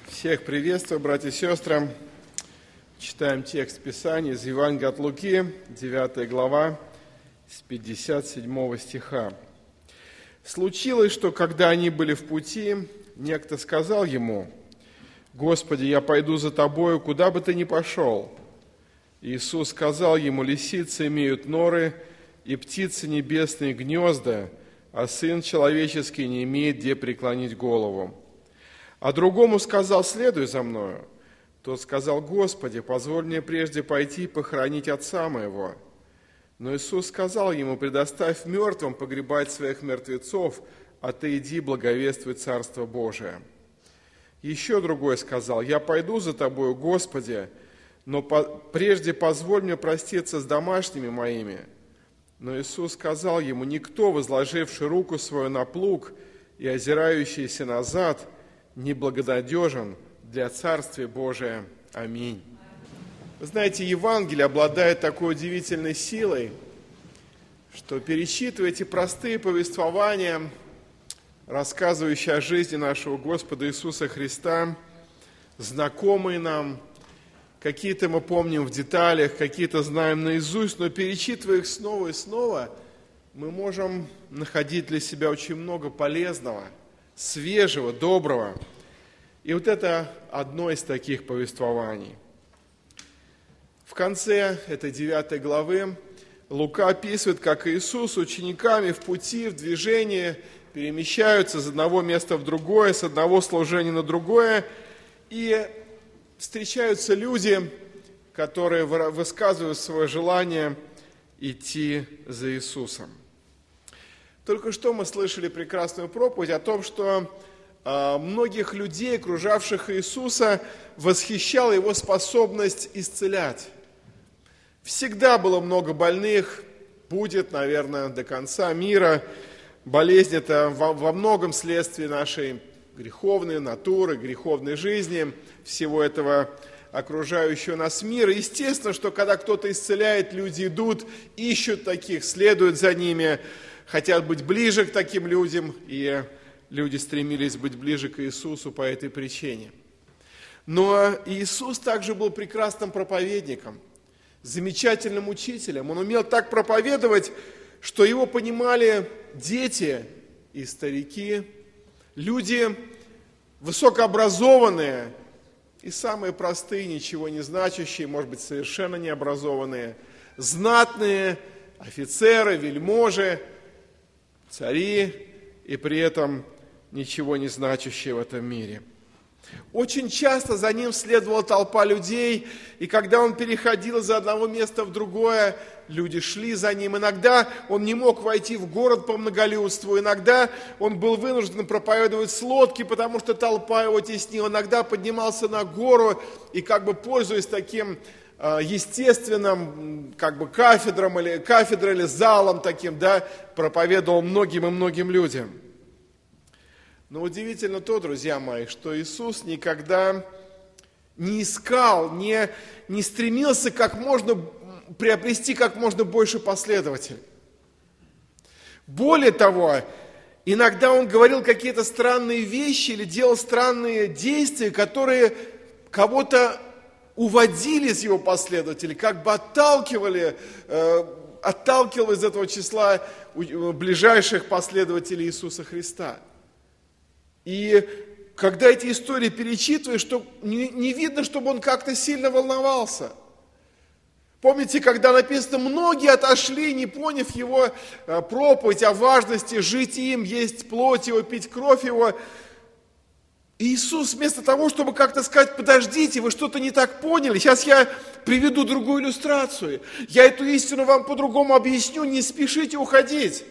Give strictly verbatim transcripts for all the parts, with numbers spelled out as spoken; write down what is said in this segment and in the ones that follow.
Всех приветствую, братья и сестры. Читаем текст Писания из Евангелия от Луки, девятая глава, с пятьдесят седьмого стиха. «Случилось, что, когда они были в пути, некто сказал ему: „Господи, я пойду за тобою, куда бы ты ни пошел“. Иисус сказал ему: „Лисицы имеют норы, и птицы небесные гнезда, а Сын Человеческий не имеет где преклонить голову“. А другому сказал: „Следуй за мною“. Тот сказал: „Господи, позволь мне прежде пойти похоронить отца моего“. Но Иисус сказал ему: „Предоставь мертвым погребать своих мертвецов, а ты иди благовествуй Царство Божие“. Еще другой сказал: „Я пойду за тобою, Господи, но по- прежде позволь мне проститься с домашними моими“. Но Иисус сказал ему: „Никто, возложивший руку свою на плуг и озирающийся назад, неблагонадежен для Царствия Божия. Аминь“». Вы знаете, Евангелие обладает такой удивительной силой, что, перечитывая эти простые повествования, рассказывающие о жизни нашего Господа Иисуса Христа, знакомые нам, какие-то мы помним в деталях, какие-то знаем наизусть, но перечитывая их снова и снова, мы можем находить для себя очень много полезного, свежего, доброго. И вот это одно из таких повествований. В конце этой девятой главы Лука описывает, как Иисус с учениками в пути, в движении перемещаются из одного места в другое, с одного служения на другое, и встречаются люди, которые высказывают свое желание идти за Иисусом. Только что мы слышали прекрасную проповедь о том, что э, многих людей, окружавших Иисуса, восхищала его способность исцелять. Всегда было много больных, будет, наверное, до конца мира. Болезнь – это во, во многом следствие нашей греховной натуры, греховной жизни, всего этого окружающего нас мира. Естественно, что когда кто-то исцеляет, люди идут, ищут таких, следуют за ними, хотят быть ближе к таким людям, и люди стремились быть ближе к Иисусу по этой причине. Но Иисус также был прекрасным проповедником, замечательным учителем. Он умел так проповедовать, что его понимали дети и старики, люди высокообразованные и самые простые, ничего не значащие, может быть, совершенно необразованные, знатные, офицеры, вельможи, цари, и при этом ничего не значащие в этом мире. Очень часто за ним следовала толпа людей, и когда он переходил из одного места в другое, люди шли за ним. Иногда он не мог войти в город по многолюдству, иногда он был вынужден проповедовать с лодки, потому что толпа его теснила. Иногда поднимался на гору и, как бы пользуясь таким естественным, как бы кафедром или кафедрой или залом таким, да, проповедовал многим и многим людям. Но удивительно то, друзья мои, что Иисус никогда не искал, не, не стремился как можно приобрести как можно больше последователей. Более того, иногда Он говорил какие-то странные вещи или делал странные действия, которые кого-то уводили из Его последователей, как бы отталкивали, э, отталкивал из этого числа ближайших последователей Иисуса Христа. И когда эти истории перечитываешь, что не, не видно, чтобы он как-то сильно волновался. Помните, когда написано, многие отошли, не поняв его проповедь о важности жить им, есть плоть его, пить кровь его. И Иисус вместо того, чтобы как-то сказать: подождите, вы что-то не так поняли, сейчас я приведу другую иллюстрацию, я эту истину вам по-другому объясню, не спешите уходить.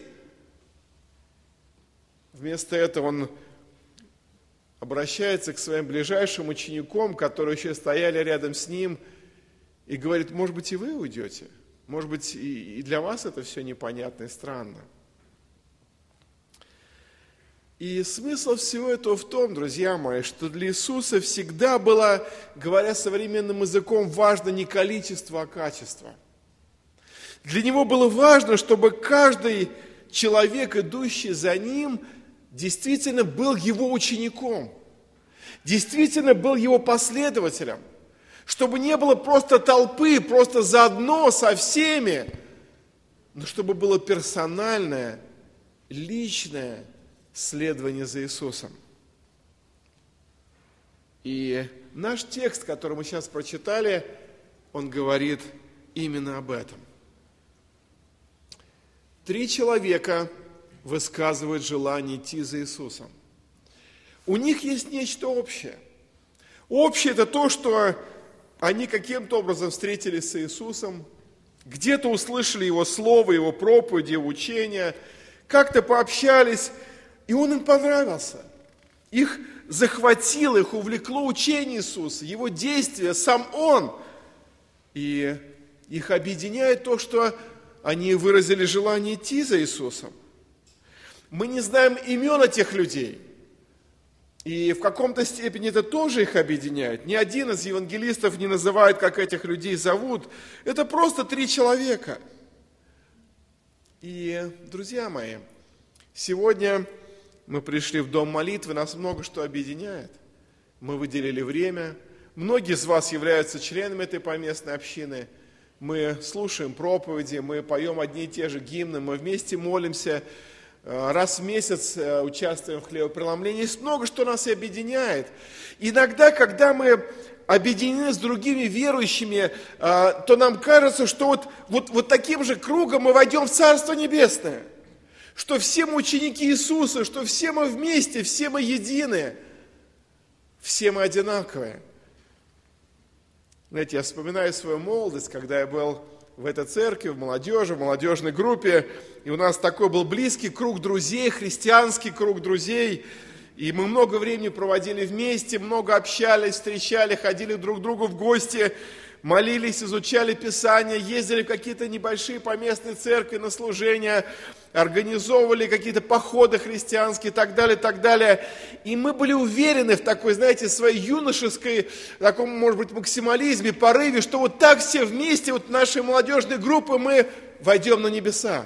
Вместо этого он обращается к своим ближайшим ученикам, которые еще стояли рядом с ним, и говорит: может быть, и вы уйдете? Может быть, и для вас это все непонятно и странно? И смысл всего этого в том, друзья мои, что для Иисуса всегда было, говоря современным языком, важно не количество, а качество. Для Него было важно, чтобы каждый человек, идущий за Ним, действительно был Его учеником. действительно был его последователем, чтобы не было просто толпы, просто заодно со всеми, но чтобы было персональное, личное следование за Иисусом. И наш текст, который мы сейчас прочитали, он говорит именно об этом. Три человека высказывают желание идти за Иисусом. У них есть нечто общее. Общее – это то, что они каким-то образом встретились с Иисусом, где-то услышали Его слово, Его проповеди, Его учения, как-то пообщались, и Он им понравился. Их захватило, их увлекло учение Иисуса, Его действия, сам Он. И их объединяет то, что они выразили желание идти за Иисусом. Мы не знаем имен этих людей. И в каком-то степени это тоже их объединяет. Ни один из евангелистов не называет, как этих людей зовут. Это просто три человека. И, друзья мои, сегодня мы пришли в дом молитвы, нас много что объединяет. Мы выделили время. Многие из вас являются членами этой поместной общины. Мы слушаем проповеди, мы поем одни и те же гимны, мы вместе молимся. Раз в месяц участвуем в хлебопреломлении. Есть много, что нас и объединяет. Иногда, когда мы объединены с другими верующими, то нам кажется, что вот, вот, вот таким же кругом мы войдем в Царство Небесное. Что все мы ученики Иисуса, что все мы вместе, все мы едины, все мы одинаковые. Знаете, я вспоминаю свою молодость, когда я был в этой церкви, в молодежи, в молодежной группе, и у нас такой был близкий круг друзей, христианский круг друзей, и мы много времени проводили вместе, много общались, встречали, ходили друг к другу в гости, молились, изучали Писание, ездили в какие-то небольшие поместные церкви на служения, организовывали какие-то походы христианские и так далее, и так далее. И мы были уверены в такой, знаете, своей юношеской, таком, может быть, максимализме, порыве, что вот так все вместе, вот нашей молодежной группы мы войдем на небеса.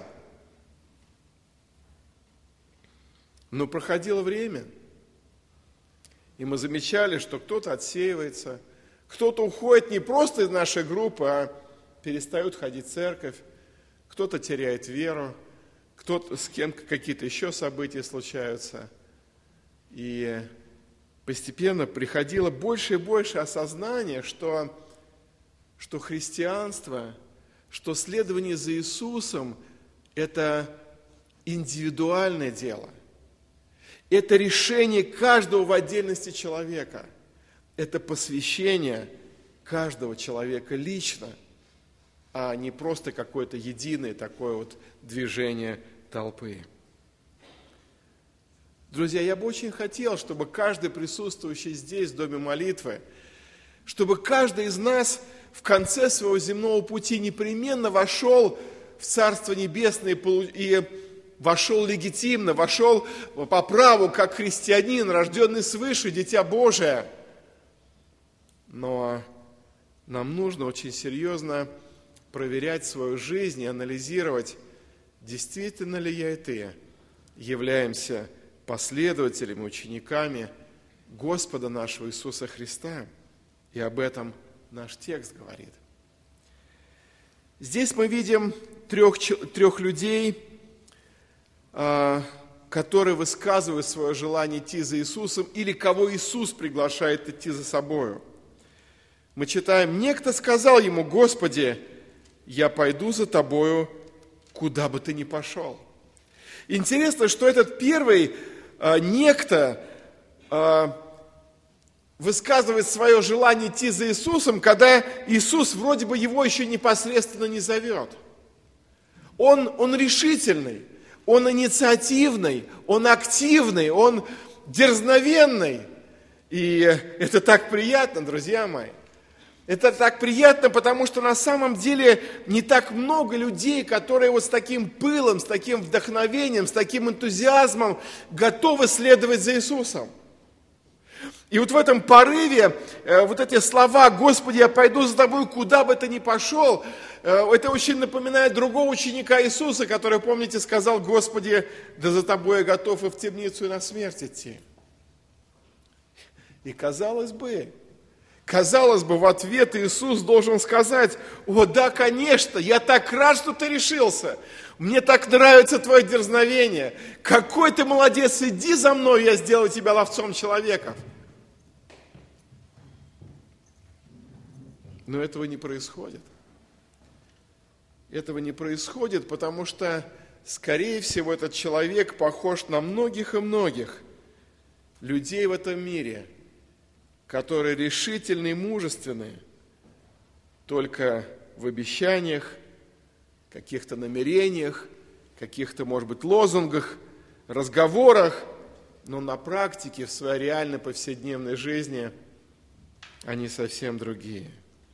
Но проходило время, и мы замечали, что кто-то отсеивается, кто-то уходит не просто из нашей группы, а перестают ходить в церковь, кто-то теряет веру, кто-то с кем какие-то еще события случаются. И постепенно приходило больше и больше осознания, что, что христианство, что следование за Иисусом – это индивидуальное дело. Это решение каждого в отдельности человека. Это посвящение каждого человека лично, а не просто какое-то единое такое вот движение толпы. Друзья, я бы очень хотел, чтобы каждый присутствующий здесь, в Доме молитвы, чтобы каждый из нас в конце своего земного пути непременно вошел в Царство Небесное и вошел легитимно, вошел по праву, как христианин, рожденный свыше, дитя Божие. Но нам нужно очень серьезно проверять свою жизнь и анализировать, действительно ли я и ты являемся последователями, учениками Господа нашего Иисуса Христа. И об этом наш текст говорит. Здесь мы видим трех, трех людей, которые высказывают свое желание идти за Иисусом, или кого Иисус приглашает идти за собою. Мы читаем: «Некто сказал ему: Господи, я пойду за тобою, куда бы ты ни пошел». Интересно, что этот первый а, некто а, высказывает свое желание идти за Иисусом, когда Иисус вроде бы его еще непосредственно не зовет. Он, он решительный, он инициативный, он активный, он дерзновенный. И это так приятно, друзья мои. Это так приятно, потому что на самом деле не так много людей, которые вот с таким пылом, с таким вдохновением, с таким энтузиазмом готовы следовать за Иисусом. И вот в этом порыве вот эти слова: «Господи, я пойду за тобой, куда бы ты ни пошел», это очень напоминает другого ученика Иисуса, который, помните, сказал: «Господи, да за тобой я готов и в темницу, и на смерть идти». И казалось бы, казалось бы, в ответ Иисус должен сказать: о, да, конечно, я так рад, что ты решился. Мне так нравится твое дерзновение. Какой ты молодец, иди за мной, я сделаю тебя ловцом человеков. Но этого не происходит. Этого не происходит, потому что, скорее всего, этот человек похож на многих и многих людей в этом мире, которые решительны и мужественны только в обещаниях, каких-то намерениях, каких-то, может быть, лозунгах, разговорах, но на практике, в своей реальной повседневной жизни, они совсем другие.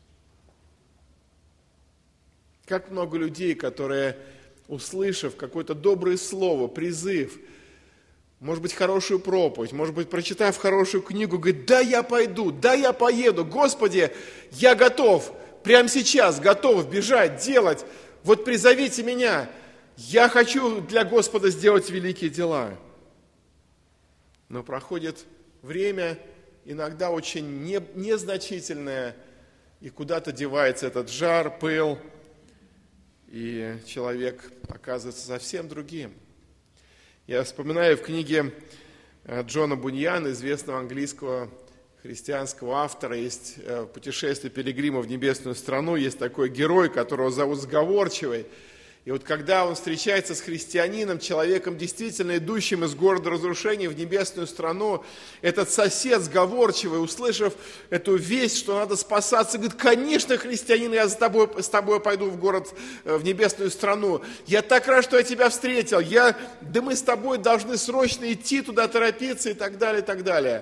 Как много людей, которые, услышав какое-то доброе слово, призыв, может быть, хорошую проповедь, может быть, прочитав хорошую книгу, говорит: да, я пойду, да, я поеду, Господи, я готов, прямо сейчас готов бежать, делать, вот призовите меня, я хочу для Господа сделать великие дела. Но проходит время, иногда очень не, незначительное, и куда-то девается этот жар, пыл, и человек оказывается совсем другим. Я вспоминаю в книге Джона Буньяна, известного английского христианского автора, есть «Путешествие пилигрима в небесную страну», есть такой герой, которого зовут Сговорчивый. И вот когда он встречается с христианином, человеком, действительно идущим из города разрушения в небесную страну, этот сосед сговорчивый, услышав эту весть, что надо спасаться, говорит: конечно, христианин, я с тобой, с тобой пойду в город, в небесную страну. Я так рад, что я тебя встретил. Я, да мы с тобой должны срочно идти туда, торопиться и так далее, и так далее.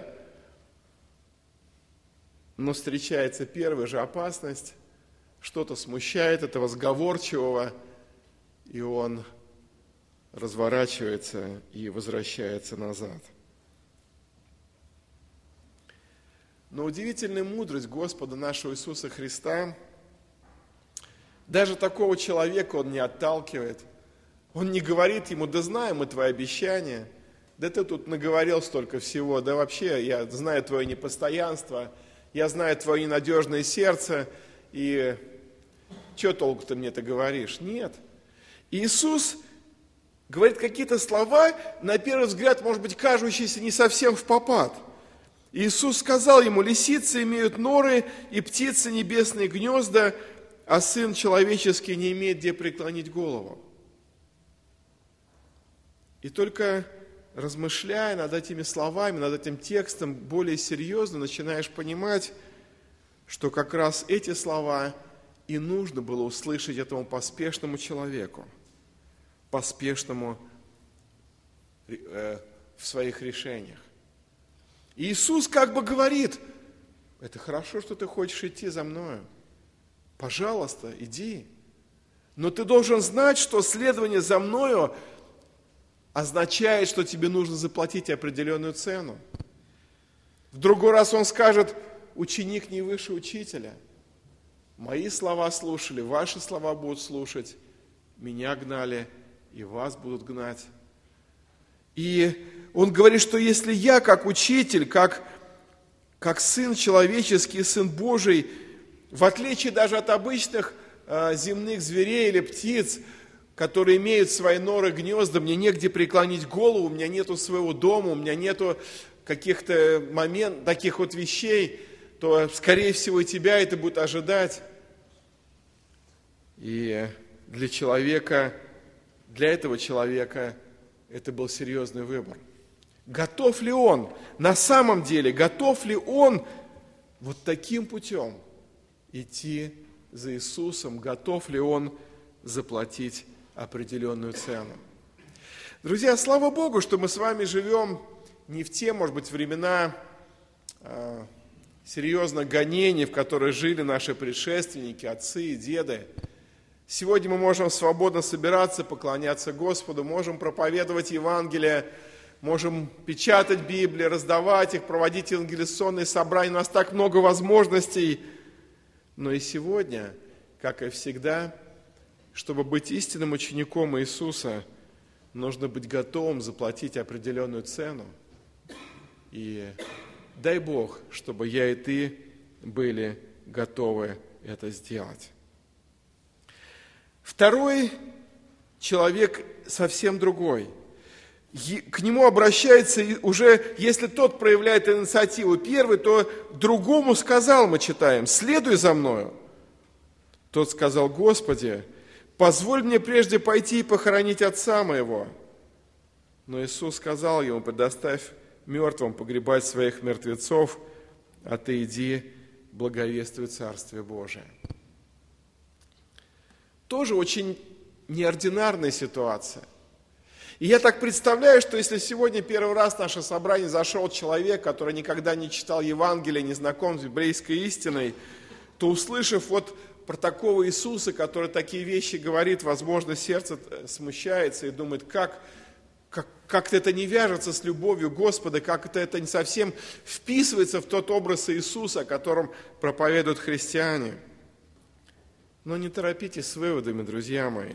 Но встречается первая же опасность, что-то смущает этого сговорчивого, и он разворачивается и возвращается назад. Но удивительная мудрость Господа нашего Иисуса Христа, даже такого человека Он не отталкивает. Он не говорит ему: да знаем мы твои обещания, да ты тут наговорил столько всего, да вообще я знаю твое непостоянство, я знаю твое ненадежное сердце, и что толку ты мне это говоришь? Нет. Иисус говорит какие-то слова, на первый взгляд, может быть, кажущиеся не совсем впопад. Иисус сказал ему: лисицы имеют норы, и птицы небесные гнезда, а Сын Человеческий не имеет где преклонить голову. И только размышляя над этими словами, над этим текстом более серьезно, начинаешь понимать, что как раз эти слова и нужно было услышать этому поспешному человеку, поспешному э, в своих решениях. И Иисус как бы говорит: это хорошо, что ты хочешь идти за мною. Пожалуйста, иди. Но ты должен знать, что следование за мною означает, что тебе нужно заплатить определенную цену. В другой раз он скажет: ученик не выше учителя. Мои слова слушали, ваши слова будут слушать, меня гнали, и вас будут гнать. И он говорит, что если я, как учитель, как, как Сын Человеческий, Сын Божий, в отличие даже от обычных э, земных зверей или птиц, которые имеют свои норы, гнезда, мне негде преклонить голову, у меня нету своего дома, у меня нету каких-то моментов, таких вот вещей, то, скорее всего, и тебя это будет ожидать. И для человека, для этого человека это был серьезный выбор. Готов ли он, на самом деле, готов ли он вот таким путем идти за Иисусом, готов ли он заплатить определенную цену? Друзья, слава Богу, что мы с вами живем не в те, может быть, времена э, серьезных гонений, в которые жили наши предшественники, отцы и деды. Сегодня мы можем свободно собираться, поклоняться Господу, можем проповедовать Евангелие, можем печатать Библии, раздавать их, проводить евангелизационные собрания. У нас так много возможностей. Но и сегодня, как и всегда, чтобы быть истинным учеником Иисуса, нужно быть готовым заплатить определенную цену и дай Бог, чтобы я и ты были готовы это сделать. Второй человек совсем другой. К нему обращается уже, если тот проявляет инициативу первый, то другому сказал, мы читаем, следуй за мною. Тот сказал, Господи, позволь мне прежде пойти и похоронить отца моего. Но Иисус сказал ему, предоставь мертвым погребать своих мертвецов, а ты иди, благовествуй Царствие Божие. Тоже очень неординарная ситуация. И я так представляю, что если сегодня первый раз в наше собрание зашел человек, который никогда не читал Евангелие, не знаком с библейской истиной, то, услышав вот про такого Иисуса, который такие вещи говорит, возможно, сердце смущается и думает, как, как, как-то это не вяжется с любовью Господа, как-то это не совсем вписывается в тот образ Иисуса, о котором проповедуют христиане. Но не торопитесь с выводами, друзья мои.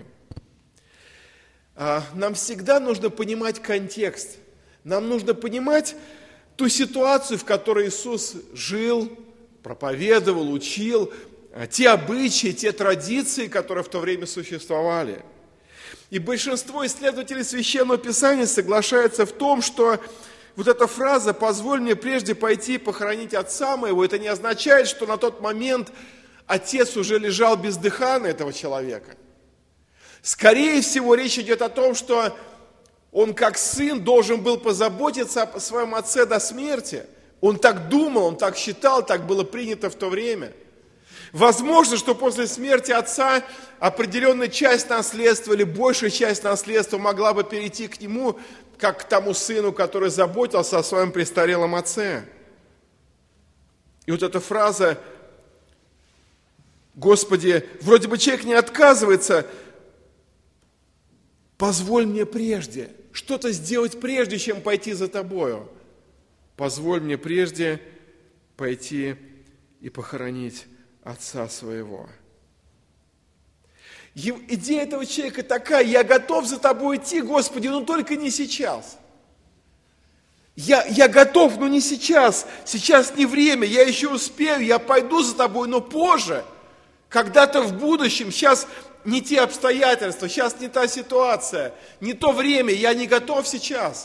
Нам всегда нужно понимать контекст. Нам нужно понимать ту ситуацию, в которой Иисус жил, проповедовал, учил, те обычаи, те традиции, которые в то время существовали. И большинство исследователей Священного Писания соглашаются в том, что вот эта фраза «позволь мне прежде пойти похоронить отца моего», это не означает, что на тот момент отец уже лежал бездыханно этого человека. Скорее всего, речь идет о том, что он как сын должен был позаботиться о своем отце до смерти. Он так думал, он так считал, так было принято в то время. Возможно, что после смерти отца определенная часть наследства или большая часть наследства могла бы перейти к нему, как к тому сыну, который заботился о своем престарелом отце. И вот эта фраза «Господи, вроде бы человек не отказывается, позволь мне прежде, что-то сделать прежде, чем пойти за тобою. Позволь мне прежде пойти и похоронить отца своего». Идея этого человека такая: я готов за тобой идти, Господи, но только не сейчас. Я, я готов, но не сейчас. Сейчас не время, я еще успею, я пойду за тобой, но позже, когда-то в будущем. Сейчас не те обстоятельства, сейчас не та ситуация, не то время, я не готов сейчас.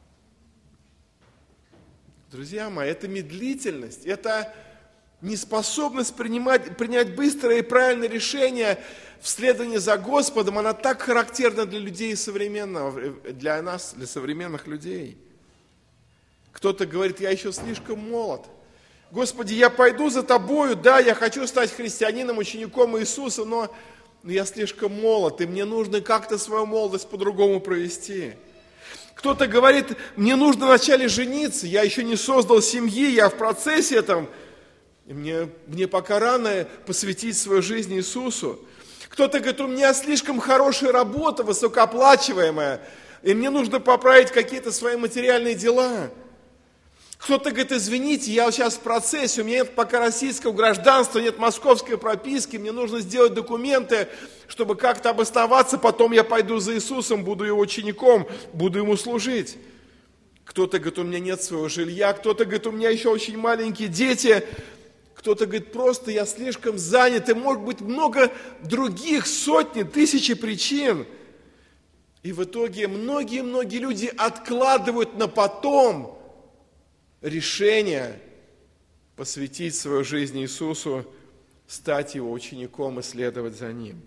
Друзья мои, это медлительность, это неспособность принимать, принять быстрое и правильное решение в следовании за Господом, она так характерна для людей современного, для нас, для современных людей. Кто-то говорит: я еще слишком молод. Господи, я пойду за тобою, да, я хочу стать христианином, учеником Иисуса, но я слишком молод, и мне нужно как-то свою молодость по-другому провести. Кто-то говорит: мне нужно вначале жениться, я еще не создал семьи, я в процессе этом, и мне, мне пока рано посвятить свою жизнь Иисусу. Кто-то говорит: у меня слишком хорошая работа, высокооплачиваемая, и мне нужно поправить какие-то свои материальные дела. Кто-то говорит: извините, я сейчас в процессе, у меня нет пока российского гражданства, нет московской прописки, мне нужно сделать документы, чтобы как-то обосноваться, потом я пойду за Иисусом, буду его учеником, буду ему служить. Кто-то говорит: у меня нет своего жилья, кто-то говорит: у меня еще очень маленькие дети, кто-то говорит: просто я слишком занят, и может быть много других, сотни, тысячи причин. И в итоге многие-многие люди откладывают на потом решение посвятить свою жизнь Иисусу, стать Его учеником и следовать за Ним.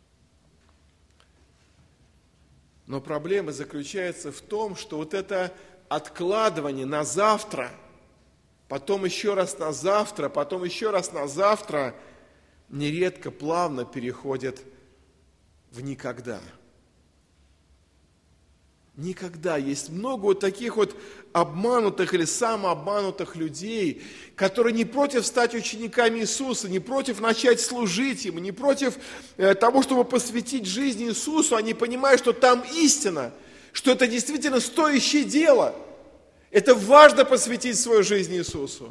Но проблема заключается в том, что вот это откладывание на завтра, потом еще раз на завтра, потом еще раз на завтра, нередко плавно переходит в никогда. Никогда. Есть много вот таких вот обманутых или самообманутых людей, которые не против стать учениками Иисуса, не против начать служить Ему, не против того, чтобы посвятить жизнь Иисусу. Они понимают, что там истина, что это действительно стоящее дело. Это важно посвятить свою жизнь Иисусу.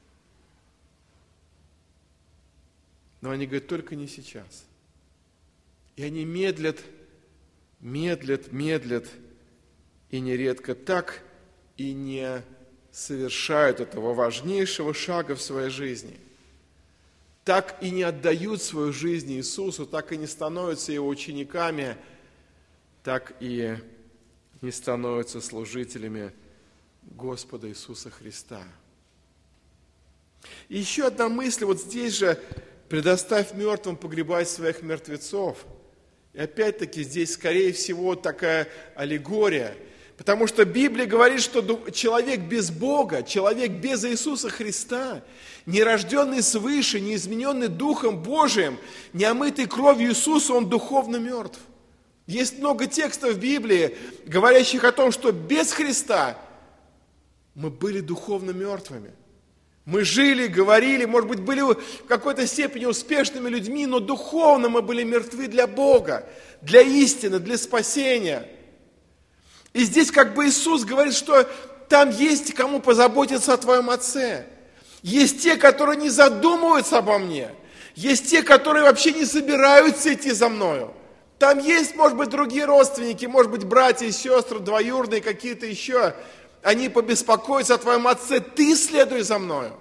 Но они говорят: только не сейчас. И они медлят, медлят, медлят, и нередко так и не совершают этого важнейшего шага в своей жизни, так и не отдают свою жизнь Иисусу, так и не становятся Его учениками, так и не становятся служителями Господа Иисуса Христа. И еще одна мысль, вот здесь же: предоставь мертвым погребать своих мертвецов. И опять-таки здесь, скорее всего, такая аллегория, потому что Библия говорит, что человек без Бога, человек без Иисуса Христа, не рожденный свыше, не измененный Духом Божиим, не омытый кровью Иисуса, он духовно мертв. Есть много текстов в Библии, говорящих о том, что без Христа мы были духовно мертвыми. Мы жили, говорили, может быть, были в какой-то степени успешными людьми, но духовно мы были мертвы для Бога, для истины, для спасения. И здесь как бы Иисус говорит, что там есть кому позаботиться о твоем Отце. Есть те, которые не задумываются обо мне. Есть те, которые вообще не собираются идти за мною. Там есть, может быть, другие родственники, может быть, братья и сестры, двоюродные, какие-то еще. Они побеспокоятся о твоем Отце, ты следуй за мною.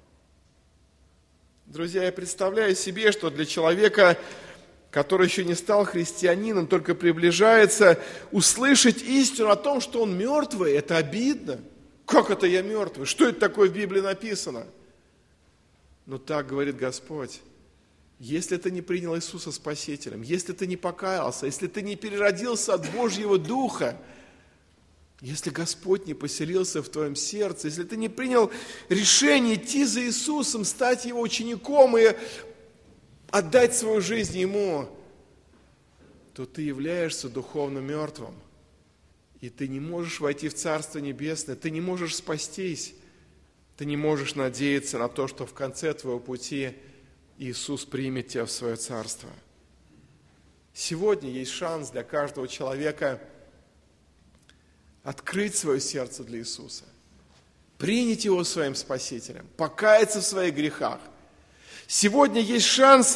Друзья, я представляю себе, что для человека, который еще не стал христианином, только приближается, услышать истину о том, что он мертвый, это обидно. Как это я мертвый? Что это такое в Библии написано? Но так говорит Господь. Если ты не принял Иисуса Спасителем, если ты не покаялся, если ты не переродился от Божьего Духа, если Господь не поселился в твоем сердце, если ты не принял решение идти за Иисусом, стать Его учеником и отдать свою жизнь Ему, то ты являешься духовно мертвым. И ты не можешь войти в Царство Небесное, ты не можешь спастись, ты не можешь надеяться на то, что в конце твоего пути Иисус примет тебя в свое Царство. Сегодня есть шанс для каждого человека открыть свое сердце для Иисуса, принять Его своим Спасителем, покаяться в своих грехах. Сегодня есть шанс,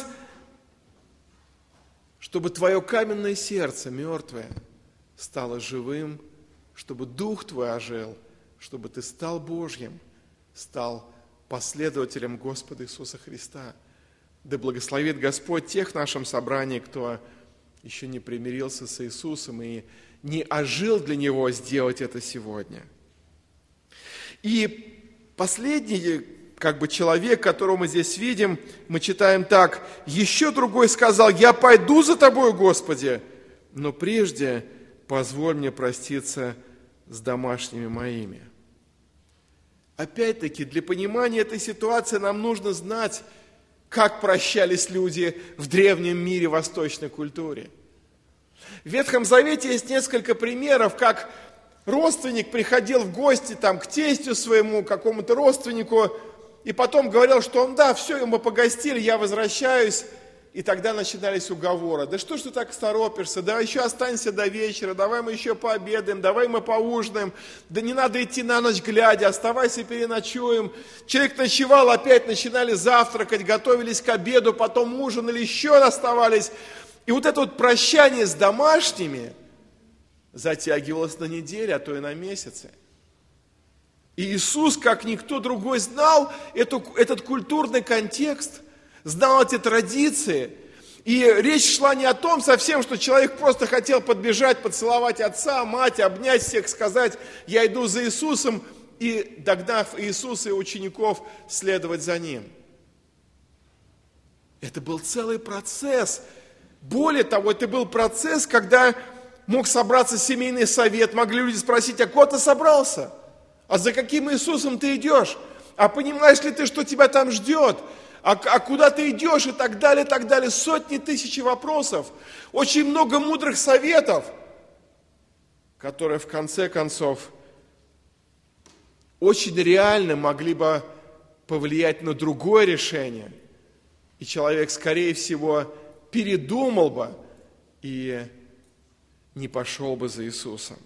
чтобы твое каменное сердце, мертвое, стало живым, чтобы Дух твой ожил, чтобы ты стал Божьим, стал последователем Господа Иисуса Христа. Да благословит Господь тех в нашем собрании, кто еще не примирился с Иисусом и не ожил для Него, сделать это сегодня. И последний как бы человек, которого мы здесь видим, мы читаем так: «Еще другой сказал: я пойду за Тобою, Господи, но прежде позволь мне проститься с домашними моими». Опять-таки, для понимания этой ситуации нам нужно знать, как прощались люди в древнем мире, восточной культуре. В Ветхом Завете есть несколько примеров, как родственник приходил в гости там, к тестю своему, какому-то родственнику, и потом говорил, что он, да, все, мы погостили, я возвращаюсь. И тогда начинались уговоры. Да что ж ты так торопишься? Давай еще останься до вечера, давай мы еще пообедаем, давай мы поужинаем. Да не надо идти на ночь глядя, оставайся, переночуем. Человек ночевал, опять начинали завтракать, готовились к обеду, потом ужинали, еще оставались. И вот это вот прощание с домашними затягивалось на неделю, а то и на месяцы. И Иисус, как никто другой, знал эту, этот культурный контекст, знал эти традиции. И речь шла не о том совсем, что человек просто хотел подбежать, поцеловать отца, мать, обнять всех, сказать: я иду за Иисусом, и, догнав Иисуса и учеников, следовать за Ним. Это был целый процесс. Более того, это был процесс, когда мог собраться семейный совет, могли люди спросить: а куда ты собрался? А за каким Иисусом ты идешь? А понимаешь ли ты, что тебя там ждет? А, а куда ты идешь? И так далее, и так далее. Сотни тысяч вопросов. Очень много мудрых советов, которые в конце концов очень реально могли бы повлиять на другое решение. И человек, скорее всего, передумал бы и не пошел бы за Иисусом.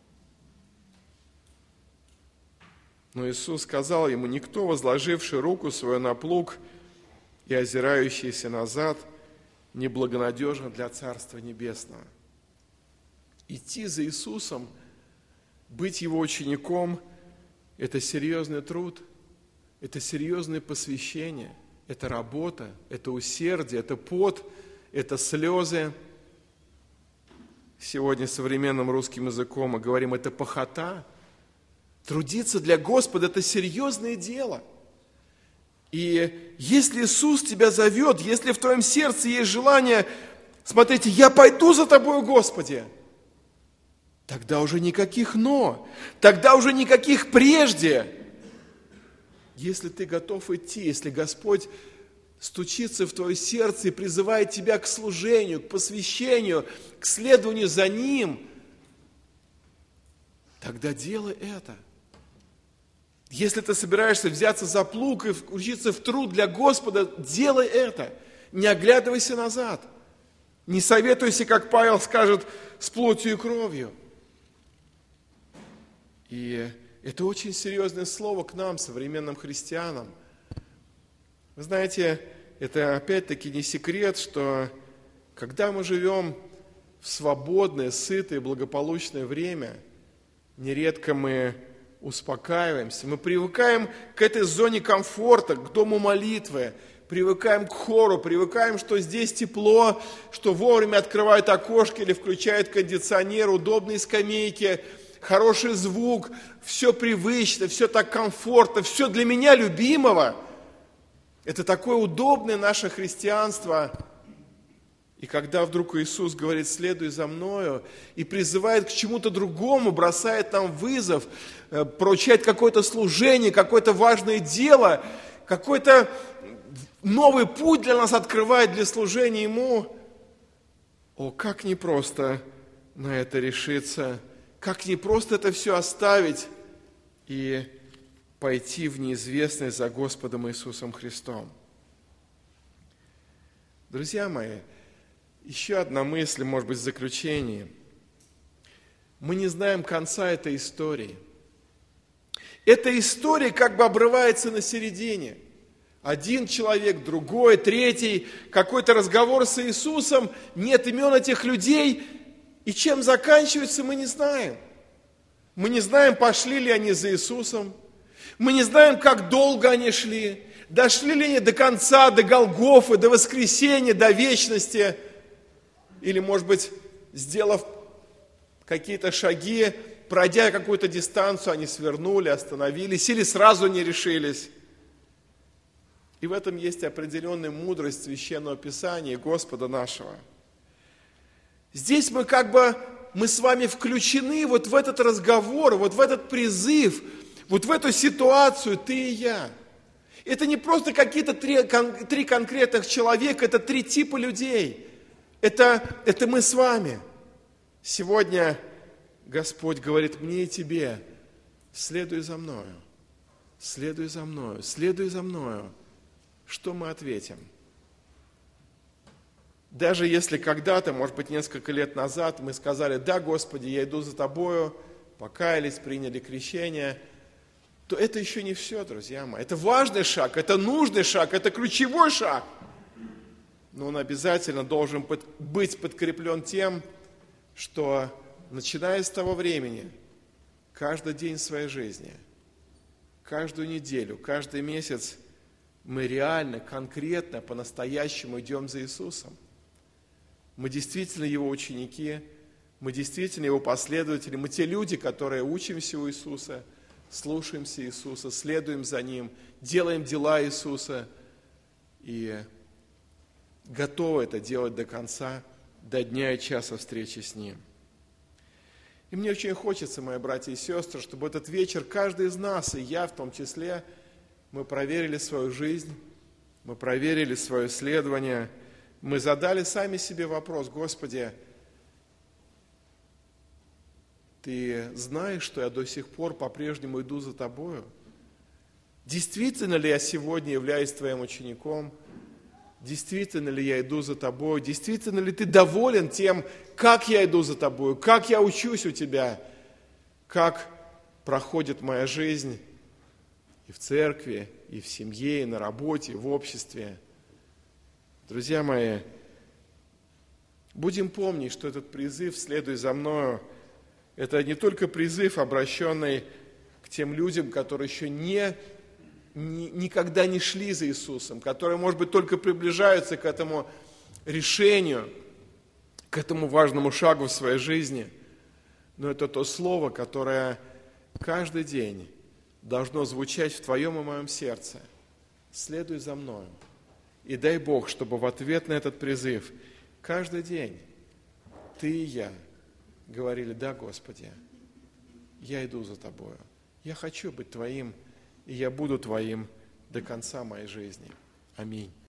Но Иисус сказал ему: никто, возложивший руку свою на плуг и озирающийся назад, неблагонадежен для Царства Небесного. Идти за Иисусом, быть Его учеником, Это серьезный труд, это серьезное посвящение, это работа, это усердие, это пот, это слезы. Сегодня современным русским языком мы говорим, это пахота. Трудиться для Господа – это серьезное дело. И если Иисус тебя зовет, если в твоем сердце есть желание, смотрите, я пойду за тобою, Господи, тогда уже никаких «но», тогда уже никаких «прежде». Если ты готов идти, если Господь стучится в твое сердце и призывает тебя к служению, к посвящению, к следованию за Ним, тогда делай это. Если ты собираешься взяться за плуг и включиться в труд для Господа, делай это. Не оглядывайся назад. Не советуйся, как Павел скажет, с плотью и кровью. И это очень серьезное слово к нам, современным христианам. Вы знаете, это опять-таки не секрет, что когда мы живем в свободное, сытое, благополучное время, нередко мы успокаиваемся, мы привыкаем к этой зоне комфорта, к дому молитвы, привыкаем к хору, привыкаем, что здесь тепло, что вовремя открывают окошко или включают кондиционер, удобные скамейки, хороший звук, все привычно, все так комфортно, все для меня любимого. Это такое удобное наше христианство. И когда вдруг Иисус говорит, следуй за мною, и призывает к чему-то другому, бросает нам вызов, поручает какое-то служение, какое-то важное дело, какой-то новый путь для нас открывает для служения Ему, о, как непросто на это решиться, как непросто это все оставить и пойти в неизвестность за Господом Иисусом Христом. Друзья мои, еще одна мысль, может быть, в заключении. Мы не знаем конца этой истории. Эта история как бы обрывается на середине. Один человек, другой, третий, какой-то разговор с Иисусом, нет имен этих людей, и чем заканчивается, мы не знаем. Мы не знаем, пошли ли они за Иисусом, мы не знаем, как долго они шли, дошли ли они до конца, до Голгофы, до воскресения, до вечности. Или, может быть, сделав какие-то шаги, пройдя какую-то дистанцию, они свернули, остановились, или сразу не решились. И в этом есть определенная мудрость Священного Писания Господа нашего. Здесь мы как бы, мы с вами включены вот в этот разговор, вот в этот призыв, вот в эту ситуацию, ты и я. Это не просто какие-то три, три конкретных человека, это три типа людей. Это, это мы с вами. Сегодня Господь говорит мне и тебе, следуй за мною, следуй за мною, следуй за мною. Что мы ответим? Даже если когда-то, может быть, несколько лет назад мы сказали, да, Господи, я иду за Тобою, покаялись, приняли крещение, то это еще не все, друзья мои. Это важный шаг, это нужный шаг, это ключевой шаг. Но он обязательно должен быть подкреплен тем, что, начиная с того времени, каждый день своей жизни, каждую неделю, каждый месяц мы реально, конкретно, по-настоящему идем за Иисусом. Мы действительно Его ученики, мы действительно Его последователи, мы те люди, которые учимся у Иисуса, слушаемся Иисуса, следуем за Ним, делаем дела Иисуса и готовы это делать до конца, до дня и часа встречи с Ним. И мне очень хочется, мои братья и сестры, чтобы этот вечер каждый из нас, и я в том числе, мы проверили свою жизнь, мы проверили свое исследование, мы задали сами себе вопрос, Господи, Ты знаешь, что я до сих пор по-прежнему иду за Тобою? Действительно ли я сегодня являюсь Твоим учеником? Действительно ли я иду за Тобой? Действительно ли Ты доволен тем, как я иду за Тобою, как я учусь у Тебя, как проходит моя жизнь и в церкви, и в семье, и на работе, и в обществе? Друзья мои, будем помнить, что этот призыв «Следуй за мною» – это не только призыв, обращенный к тем людям, которые еще не, ни, никогда не шли за Иисусом, которые, может быть, только приближаются к этому решению, к этому важному шагу в своей жизни. Но это то слово, которое каждый день должно звучать в твоем и моем сердце. Следуй за мною. И дай Бог, чтобы в ответ на этот призыв каждый день ты и я говорили: да, Господи, я иду за Тобою. Я хочу быть Твоим, и я буду Твоим до конца моей жизни. Аминь.